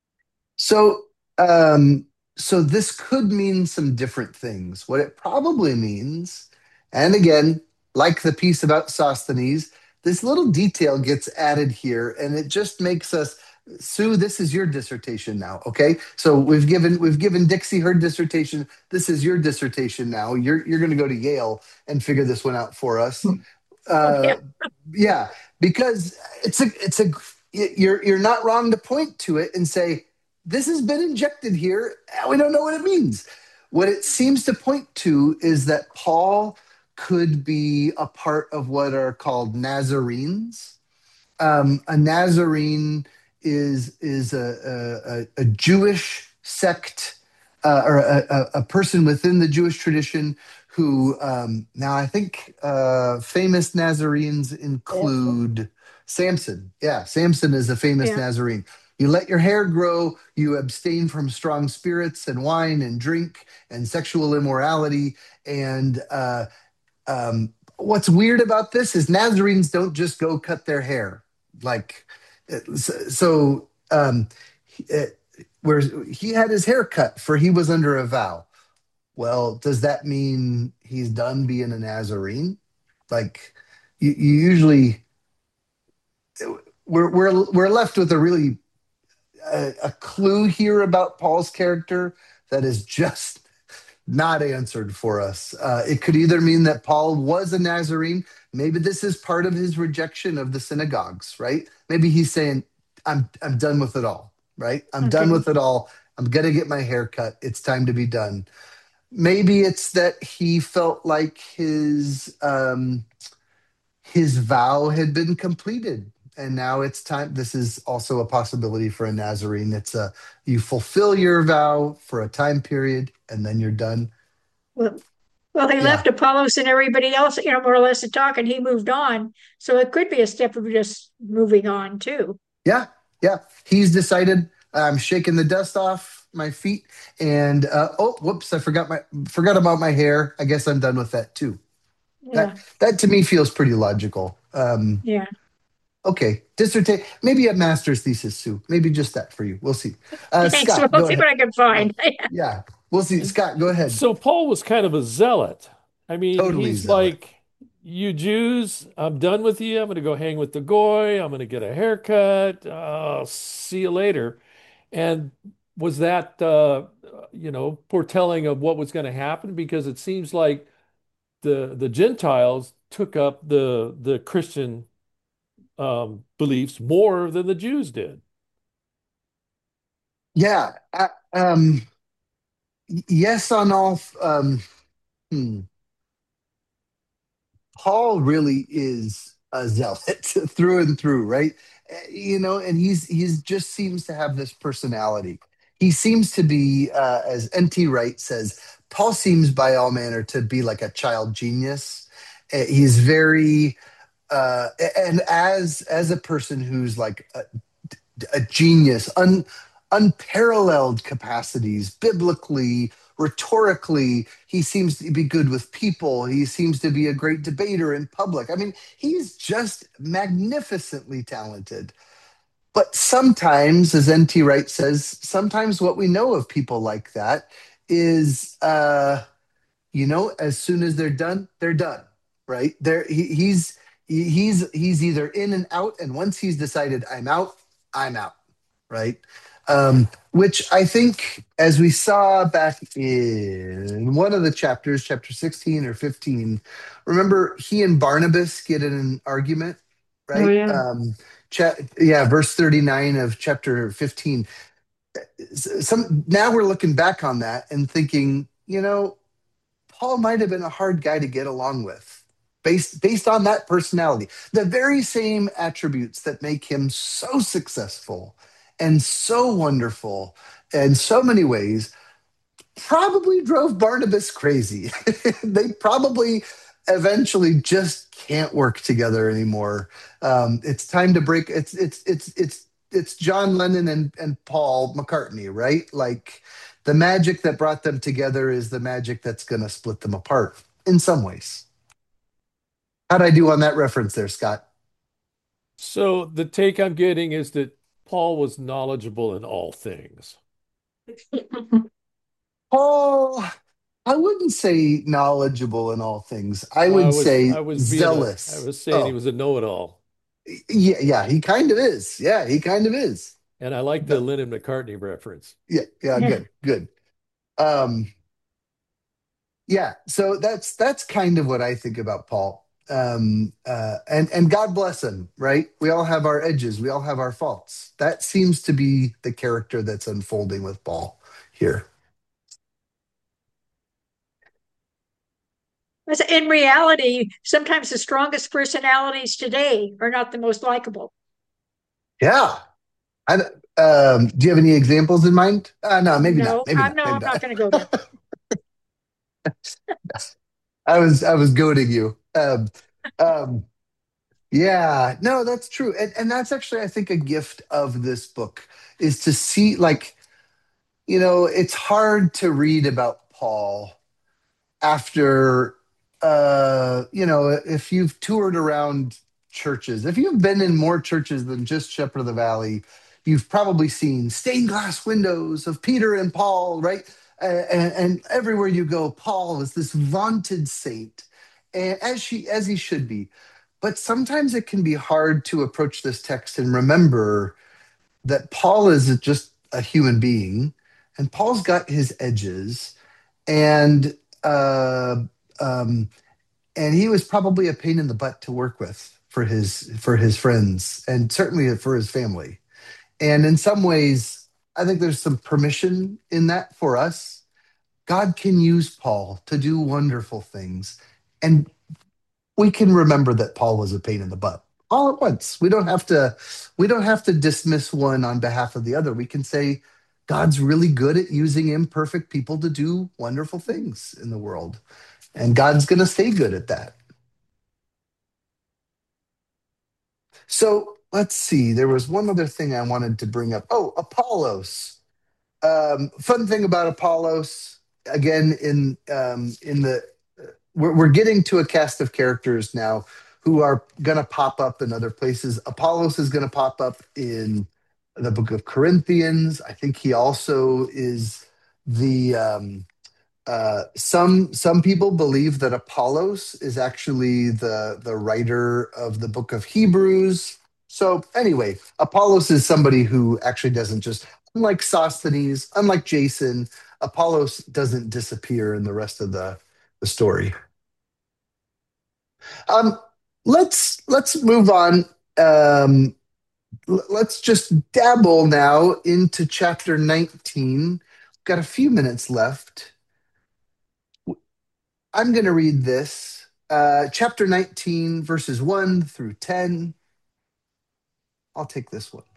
so um so this could mean some different things. What it probably means, and again, like the piece about Sosthenes, this little detail gets added here, and it just makes us Sue, this is your dissertation now, okay? So we've given we've given Dixie her dissertation. This is your dissertation now. You're you're going to go to Yale and figure this one out for us. Oh, yeah. Uh, yeah, because it's a it's a you're you're not wrong to point to it and say this has been injected here. And we don't know what it means. What it seems to point to is that Paul could be a part of what are called Nazarenes. Um, a Nazarene is is a, a, a Jewish sect uh, or a, a, a person within the Jewish tradition who um, now I think uh, famous Nazarenes Samson. include Samson. Yeah, Samson is a famous Yeah. Nazarene. You let your hair grow, you abstain from strong spirits and wine and drink and sexual immorality. And uh, um, what's weird about this is Nazarenes don't just go cut their hair. Like, so um, it, where he had his hair cut for he was under a vow. Well, does that mean he's done being a Nazarene? Like, you, you usually we're we're we're left with a really a, a clue here about Paul's character that is just not answered for us. Uh, it could either mean that Paul was a Nazarene. Maybe this is part of his rejection of the synagogues, right? Maybe he's saying, "I'm I'm done with it all, right? I'm done Okay. with it all. I'm gonna get my hair cut. It's time to be done." Maybe it's that he felt like his um, his vow had been completed, and now it's time. This is also a possibility for a Nazarene. It's a you fulfill your vow for a time period, and then you're done. Well, well, he Yeah, left Apollos and everybody else, you know, more or less to talk, and he moved on. So it could be a step of just moving on too. yeah, yeah. He's decided. I'm shaking the dust off my feet, and uh, oh, whoops! I forgot my forgot about my hair. I guess I'm done with that too. Yeah. That that to me feels pretty logical. Um, Yeah. okay, dissertate. Maybe a master's thesis, Sue. Maybe just that for you. We'll see. Uh, Thanks. Well, Scott, I'll go see what ahead. I can find. Yeah. we'll see. Scott, go ahead. So Paul was kind of a zealot. I mean, Totally he's zealot. like, you Jews, I'm done with you. I'm going to go hang with the goy. I'm going to get a haircut. I'll see you later. And was that, uh, you know, foretelling of what was going to happen? Because it seems like the the Gentiles took up the the Christian um, beliefs more than the Jews did. Yeah. Uh, um, yes, on all. Um, hmm. Paul really is a zealot through and through, right? Uh, You know, and he's he's just seems to have this personality. He seems to be, uh, as N T Wright says, Paul seems by all manner to be like a child genius. Uh, He's very, uh, and as as a person who's like a genius, un, unparalleled capacities biblically, rhetorically. He seems to be good with people. He seems to be a great debater in public. I mean, he's just magnificently talented. But sometimes, as N T Wright says, sometimes what we know of people like that is, uh, you know, as soon as they're done, they're done, right? There, he, he's he's he's either in and out, and once he's decided I'm out, I'm out, right? Um, which I think, as we saw back in one of the chapters, chapter sixteen or fifteen, remember he and Barnabas get in an argument, Oh, right? yeah. Um, cha- yeah, verse thirty-nine of chapter fifteen. Some now we're looking back on that and thinking, you know, Paul might have been a hard guy to get along with based based on that personality. The very same attributes that make him so successful and so wonderful in so many ways probably drove Barnabas crazy. They probably eventually just can't work together anymore. Um, it's time to break. It's it's it's it's it's John Lennon and and Paul McCartney, right? Like the magic that brought them together is the magic that's going to split them apart in some ways. How'd I do on that reference there, Scott? So the take I'm getting is that Paul was knowledgeable in all things. Paul, I wouldn't say knowledgeable in all things. I Well, I would was I say was being a I zealous. was saying he Oh, was a know-it-all. yeah, yeah, he kind of is. Yeah, he kind of is. And I like the But Lennon McCartney reference. yeah, yeah, Yeah. good, good. Um, yeah, so that's that's kind of what I think about Paul. Um, uh, and and God bless him, right? We all have our edges, we all have our faults. That seems to be the character that's unfolding with Paul here. But in reality, sometimes the strongest personalities today are not the most likable. Yeah. I, um, do you have any examples in mind? Uh, no, maybe not. No, Maybe I'm not. no, Maybe I'm not not. going to go there. I was I was goading you. Um, um, yeah, no, that's true, and and that's actually I think a gift of this book is to see like you know it's hard to read about Paul after uh you know if you've toured around churches, if you've been in more churches than just Shepherd of the Valley, you've probably seen stained glass windows of Peter and Paul, right? And, and everywhere you go, Paul is this vaunted saint, and as she as he should be. But sometimes it can be hard to approach this text and remember that Paul is just a human being, and Paul's got his edges, and uh, um, and he was probably a pain in the butt to work with for his for his friends and certainly for his family. And in some ways, I think there's some permission in that for us. God can use Paul to do wonderful things, and we can remember that Paul was a pain in the butt all at once. We don't have to we don't have to dismiss one on behalf of the other. We can say God's really good at using imperfect people to do wonderful things in the world. And God's going to stay good at that. So let's see. There was one other thing I wanted to bring up. Oh, Apollos. Um, fun thing about Apollos, again, in um, in the we're, we're getting to a cast of characters now who are going to pop up in other places. Apollos is going to pop up in the book of Corinthians. I think he also is the um, uh, some some people believe that Apollos is actually the the writer of the book of Hebrews. So anyway, Apollos is somebody who actually doesn't just, unlike Sosthenes, unlike Jason, Apollos doesn't disappear in the rest of the the story. Um, let's let's move on. Um, l- let's just dabble now into chapter nineteen. Got a few minutes left. I'm going to read this. Uh, chapter nineteen, verses one through ten. I'll take this one.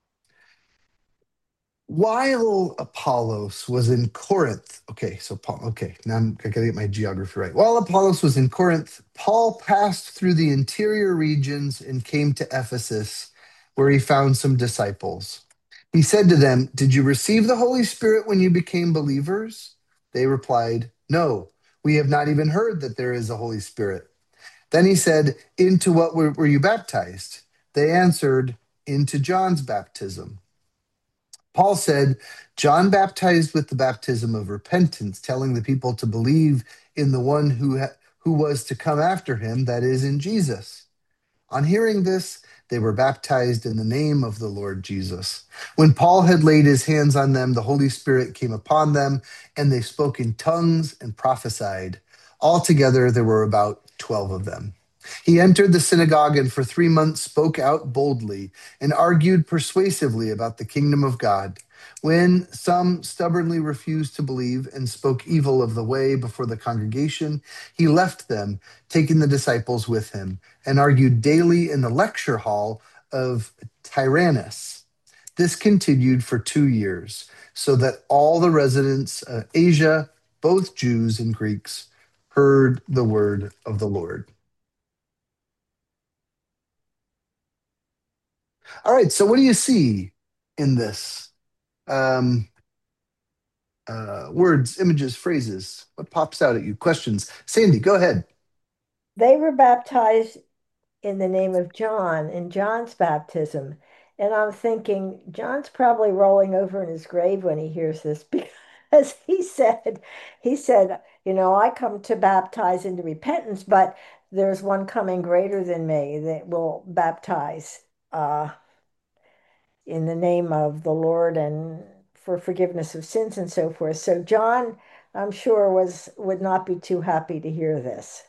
While Apollos was in Corinth, okay, so Paul, okay, now I'm, I gotta get my geography right. While Apollos was in Corinth, Paul passed through the interior regions and came to Ephesus, where he found some disciples. He said to them, "Did you receive the Holy Spirit when you became believers?" They replied, "No, we have not even heard that there is a Holy Spirit." Then he said, "Into what were, were you baptized?" They answered, "Into John's baptism." Paul said, "John baptized with the baptism of repentance, telling the people to believe in the one who, ha- who was to come after him, that is, in Jesus." On hearing this, they were baptized in the name of the Lord Jesus. When Paul had laid his hands on them, the Holy Spirit came upon them, and they spoke in tongues and prophesied. Altogether, there were about twelve of them. He entered the synagogue and for three months spoke out boldly and argued persuasively about the kingdom of God. When some stubbornly refused to believe and spoke evil of the way before the congregation, he left them, taking the disciples with him, and argued daily in the lecture hall of Tyrannus. This continued for two years, so that all the residents of Asia, both Jews and Greeks, heard the word of the Lord. All right, so what do you see in this? Um, uh, words, images, phrases. What pops out at you? Questions. Sandy, go ahead. They were baptized in the name of John in John's baptism. And I'm thinking, John's probably rolling over in his grave when he hears this because he said, he said, you know, I come to baptize into repentance, but there's one coming greater than me that will baptize uh, in the name of the Lord and for forgiveness of sins and so forth. So John, I'm sure, was would not be too happy to hear this.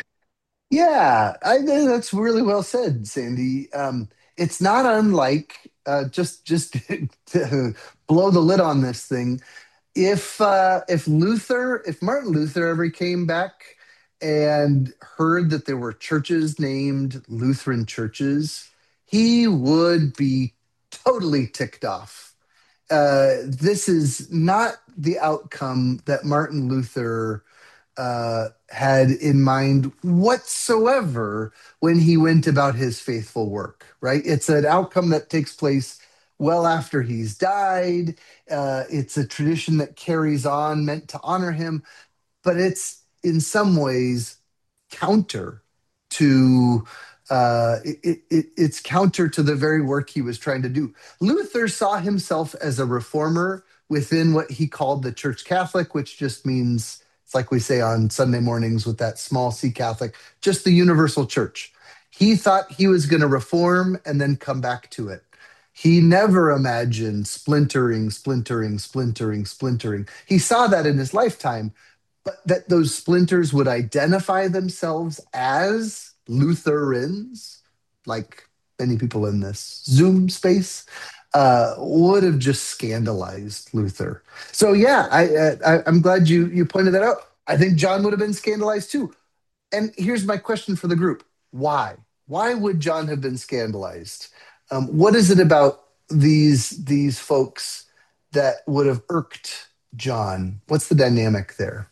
Yeah, I think that's really well said, Sandy. Um, it's not unlike uh, just just to blow the lid on this thing. If uh, if Luther, if Martin Luther ever came back and heard that there were churches named Lutheran churches, he would be totally ticked off. Uh, this is not the outcome that Martin Luther uh, had in mind whatsoever when he went about his faithful work, right? It's an outcome that takes place well after he's died. Uh, it's a tradition that carries on, meant to honor him, but it's in some ways counter to uh, it, it, it's counter to the very work he was trying to do. Luther saw himself as a reformer within what he called the Church Catholic, which just means it's like we say on Sunday mornings with that small C Catholic, just the universal church. He thought he was going to reform and then come back to it. He never imagined splintering, splintering, splintering, splintering. He saw that in his lifetime, but that those splinters would identify themselves as Lutherans, like many people in this Zoom space, uh, would have just scandalized Luther. So yeah, I, uh, I I'm glad you you pointed that out. I think John would have been scandalized too. And here's my question for the group: Why? Why would John have been scandalized? Um, what is it about these these folks that would have irked John? What's the dynamic there?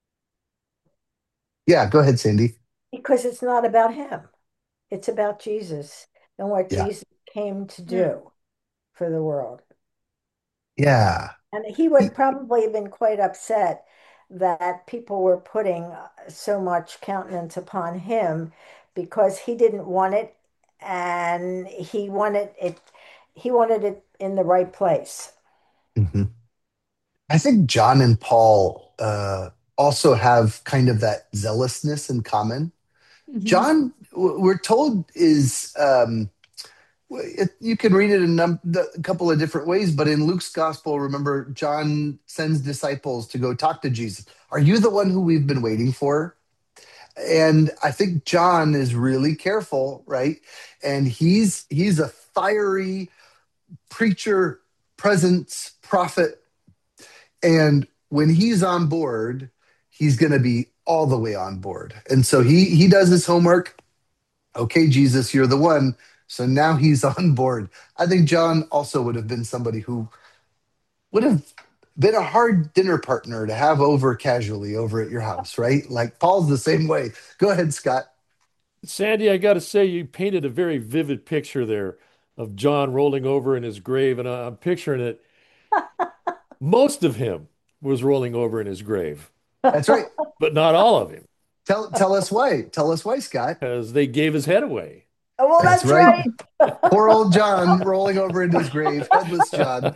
Yeah, go ahead, Sandy. Because it's not about him. It's about Jesus and what Yeah. Jesus came to Hmm. do for the world. Yeah. And he would probably have been quite upset that people were putting uh, so much countenance upon him because he didn't want it and he wanted it he wanted it in the right place. Mhm. I think John and Paul uh, also have kind of that zealousness in common. Mhm. John, w- we're told, is um, it, you can read it in num- the- a couple of different ways, but in Luke's gospel, remember, John sends disciples to go talk to Jesus. Are you the one who we've been waiting for? And I think John is really careful, right? And he's he's a fiery preacher, presence, prophet, and when he's on board, he's going to be all the way on board. And so he he does his homework. Okay, Jesus, you're the one. So now he's on board. I think John also would have been somebody who would have been a hard dinner partner to have over casually over at your house, right? Like Paul's the same way. Go ahead, Scott. Sandy, I got to say, you painted a very vivid picture there of John rolling over in his grave, and I- I'm picturing it. Most of him was rolling over in his grave, That's right. but not all of him, Tell tell us why. Tell us why, Scott. because they gave his head away. Oh, well, That's that's right. right. Poor old John rolling over in his grave, headless John.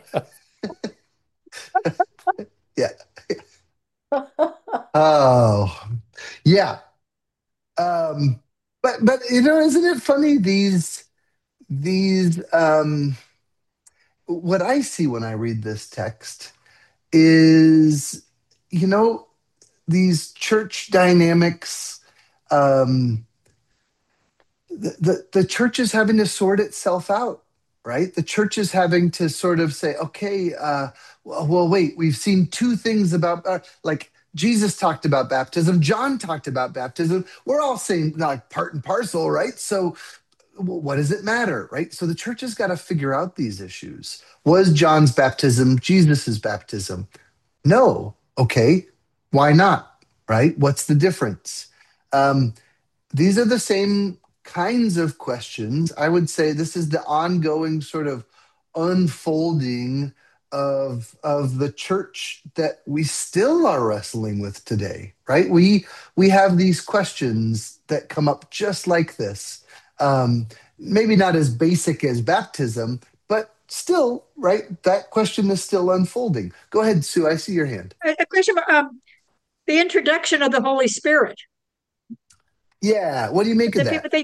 Yeah. Oh, yeah. Um, but but you know, isn't it funny these these um what I see when I read this text is, you know, these church dynamics, um the, the the church is having to sort itself out, right? The church is having to sort of say, okay, uh, well, well, wait, we've seen two things about, uh, like Jesus talked about baptism, John talked about baptism. We're all saying like part and parcel, right? So, what does it matter, right? So the church has got to figure out these issues. Was John's baptism Jesus's baptism? No. Okay. Why not? Right? What's the difference? Um, these are the same kinds of questions. I would say this is the ongoing sort of unfolding of of the church that we still are wrestling with today, right? We we have these questions that come up just like this. Um, maybe not as basic as baptism, but still, right? That question is still unfolding. Go ahead, Sue. I see your hand. A, a question about um, the introduction of the Holy Spirit. Yeah. What do you make of The people that? think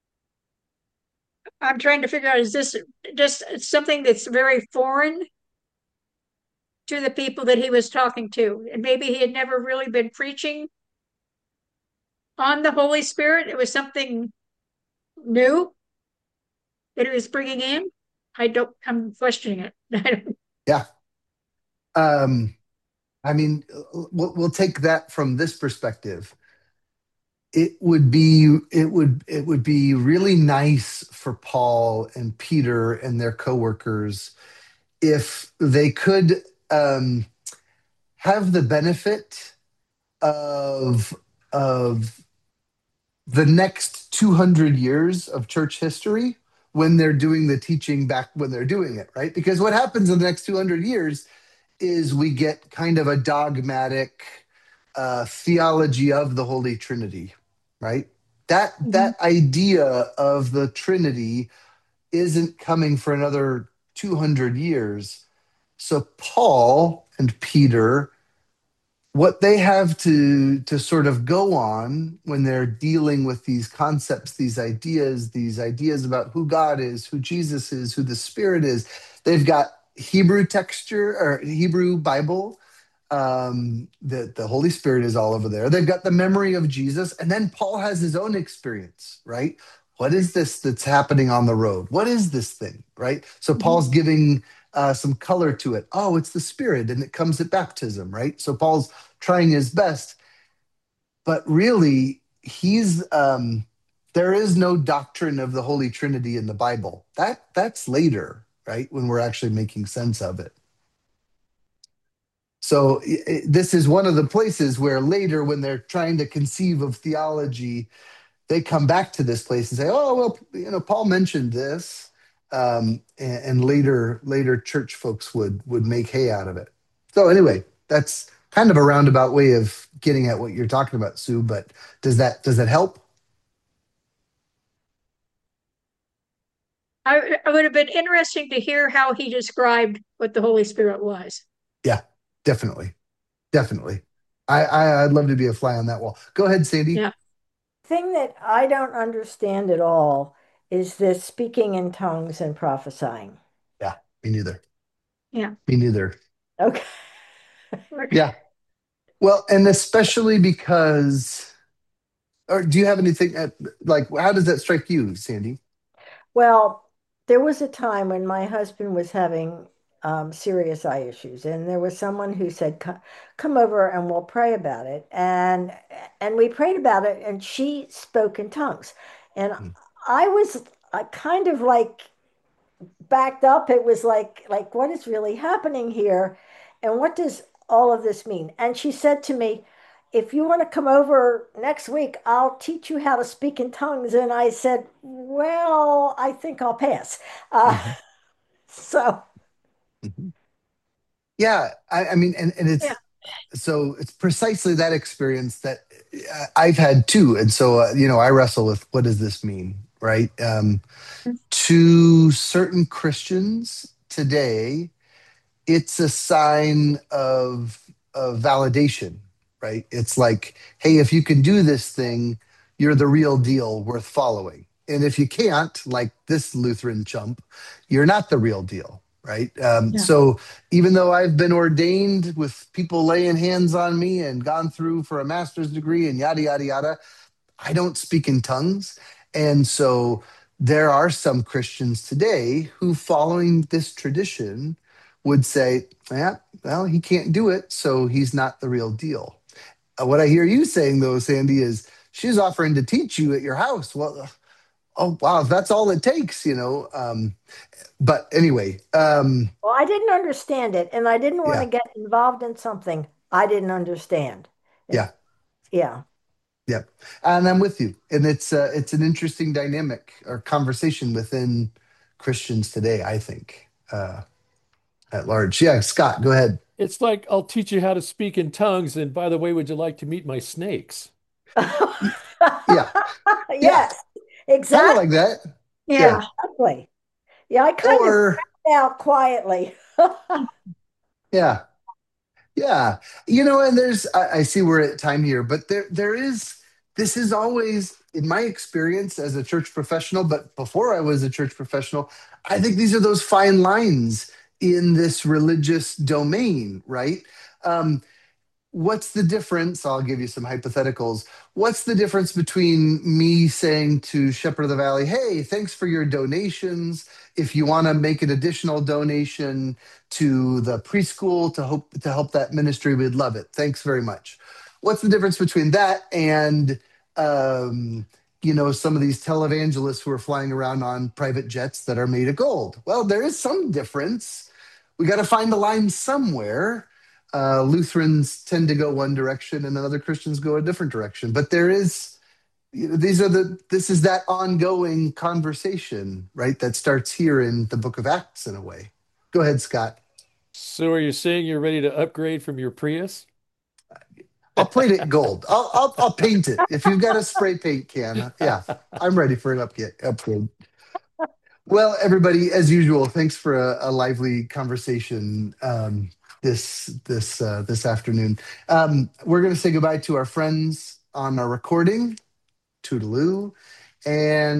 I'm trying to figure out, is this just something that's very foreign to the people that he was talking to? And maybe he had never really been preaching on the Holy Spirit. It was something new that he was bringing in. I don't, I'm questioning it. I don't, Yeah. Um, I mean, we'll, we'll take that from this perspective. It would be it would it would be really nice for Paul and Peter and their coworkers if they could um, have the benefit of of the next two hundred years of church history when they're doing the teaching back when they're doing it, right? Because what happens in the next two hundred years is we get kind of a dogmatic uh, theology of the Holy Trinity, right? That Mhm. that idea of the Trinity isn't coming for another two hundred years. So Paul and Peter, what they have to to sort of go on when they're dealing with these concepts, these ideas, these ideas about who God is, who Jesus is, who the Spirit is, they've got Hebrew texture or Hebrew Bible. Um, the the Holy Spirit is all over there. They've got the memory of Jesus, and then Paul has his own experience, right? What is this that's happening on the road? What is this thing, right? So Mhm. Paul's giving uh, some color to it. Oh, it's the Spirit, and it comes at baptism, right? So Paul's trying his best, but really, he's um, there is no doctrine of the Holy Trinity in the Bible. That that's later, right? When we're actually making sense of it. So i- i- this is one of the places where later, when they're trying to conceive of theology, they come back to this place and say, "Oh, well, you know, Paul mentioned this," um, and, and later, later church folks would would make hay out of it. So anyway, that's kind of a roundabout way of getting at what you're talking about, Sue. But does that does that help? I, it would have been interesting to hear how he described what the Holy Spirit was. Yeah. definitely, definitely. I, I I'd love to be a fly on that wall. Go ahead, Sandy. Yeah. Thing that I don't understand at all is this speaking in tongues and prophesying. Yeah, me neither. Yeah. Me neither. Okay. Yeah. Well, and especially because, or do you have anything uh, like, how does that strike you, Sandy? Well, there was a time when my husband was having um, serious eye issues, and there was someone who said, "Co- "Come over and we'll pray about it." And and we prayed about it, and she spoke in tongues, and Mm. I was uh, kind of like backed up. It was like like what is really happening here, and what does all of this mean? And she said to me, if you want to come over next week, I'll teach you how to speak in tongues. And I said, well, I think I'll pass. Uh, Mhm, so mhm. Yeah, I, I mean, and, and Yeah. it's so it's precisely that experience that uh, I've had too. And so, uh, you know, I wrestle with what does this mean, right? Um, to certain Christians today, it's a sign of, of validation, right? It's like, hey, if you can do this thing, you're the real deal worth following. And if you can't, like this Lutheran chump, you're not the real deal, right? Um, Yeah. so even though I've been ordained with people laying hands on me and gone through for a master's degree and yada, yada, yada, I don't speak in tongues. And so there are some Christians today who, following this tradition, would say, yeah, well, he can't do it, so he's not the real deal. Uh, what I hear you saying, though, Sandy, is she's offering to teach you at your house. Well, uh, oh, wow, if that's all it takes, you know. Um, but anyway, um, well, I didn't understand it, and I didn't want to yeah, get involved in something I didn't understand. And yeah. yeah. Yeah, and I'm with you. And it's uh, it's an interesting dynamic or conversation within Christians today, I think, uh, at large. Yeah, Scott, go ahead. It's like, I'll teach you how to speak in tongues. And by the way, would you like to meet my snakes? Y- Yeah, yeah, Yes, kind of exactly. like that. Yeah. Yeah, Exactly. Yeah, I kind of or out quietly. yeah, yeah. You know, and there's I, I see we're at time here, but there there is this is always in my experience as a church professional, but before I was a church professional, I think these are those fine lines in this religious domain, right? Um, what's the difference? I'll give you some hypotheticals. What's the difference between me saying to Shepherd of the Valley, hey, thanks for your donations. If you want to make an additional donation to the preschool to hope to help that ministry, we'd love it. Thanks very much. What's the difference between that and um, you know, some of these televangelists who are flying around on private jets that are made of gold? Well, there is some difference. We got to find the line somewhere. uh, Lutherans tend to go one direction and other Christians go a different direction. But there is, you know, these are the, this is that ongoing conversation, right? That starts here in the book of Acts in a way. Go ahead, Scott. So are you saying you're ready to upgrade from your Prius? I'll plate it gold. I'll, I'll, I'll paint it. If you've got a spray paint can, yeah, I'm ready for an upgrade. upgrade. Well, everybody, as usual, thanks for a, a lively conversation um, this this uh, this afternoon. Um, we're going to say goodbye to our friends on our recording. Toodaloo, and